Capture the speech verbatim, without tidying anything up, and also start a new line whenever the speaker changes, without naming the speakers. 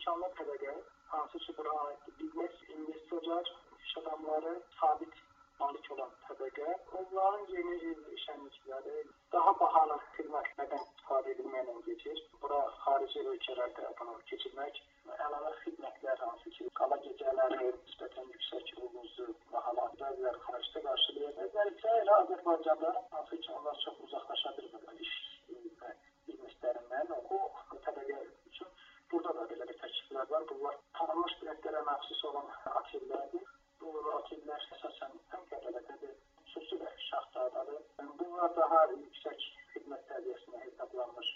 imkanlı təbəqə, hansı ki, bura aid biznes, investorlar, iş adamları, sabit malik olan təbəqə, onların yeni şənlikləri daha bahalı xidmətlərdən istifadə edilməklə keçir. Bura xarici ölkələrdə bunu keçirmək, əlavə xidmətlər hansı ki, qala gecələri nisbətən yüksək uğurlu bahalar, bəziləri xaricdə qarşılaya bəzərsə, elə Azərbaycanda hansı ki, onlar çox uzaqlaşa bilmirlər iş və bizneslərindən. O təbəqə üçün burada da belə bir təkliflər var. Bunlar tanınmış brendlərə məxsus olan otellərdir. Bu otellər əsasən həm Qəbələdədir, xüsusilə Şahdadədir. Bunlar daha yüksək xidmət səviyyəsinə hesablanmış